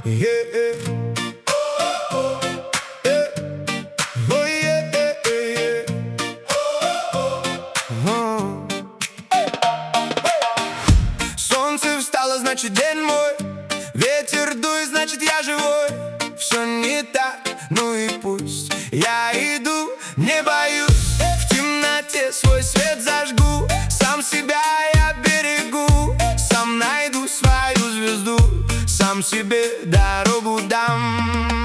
Солнце встало, значит день мой. Ветер дует, значит я живой. Все не так, ну и пусть. Я иду, не боюсь. В темноте свой свет зажгу. Сам себя я берегу. Сам найду свою звезду. Сам себе дорогу дам.